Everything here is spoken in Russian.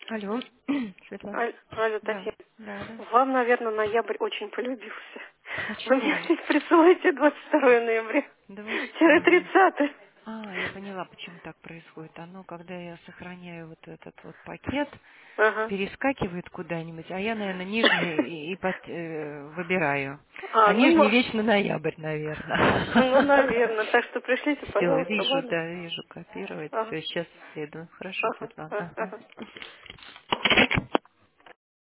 Алло, Светлана. Алло, Да, Татьяна. да, да. Вам, наверное, ноябрь очень полюбился. Вы мне Почему? присылаете 22 ноября. Тире 22. 30. Я поняла, почему так происходит. Оно, когда я сохраняю вот этот вот пакет, Ага. перескакивает куда-нибудь, а я, наверное, нижний выбираю. А А, нижний вечно ноябрь, ну, наверное. наверное. Так что пришлите, Все, пожалуйста, вижу, ладно? да, вижу, копировать. Ага, Все, сейчас следую. Хорошо, ага, Светлана. ага. Ага. ага.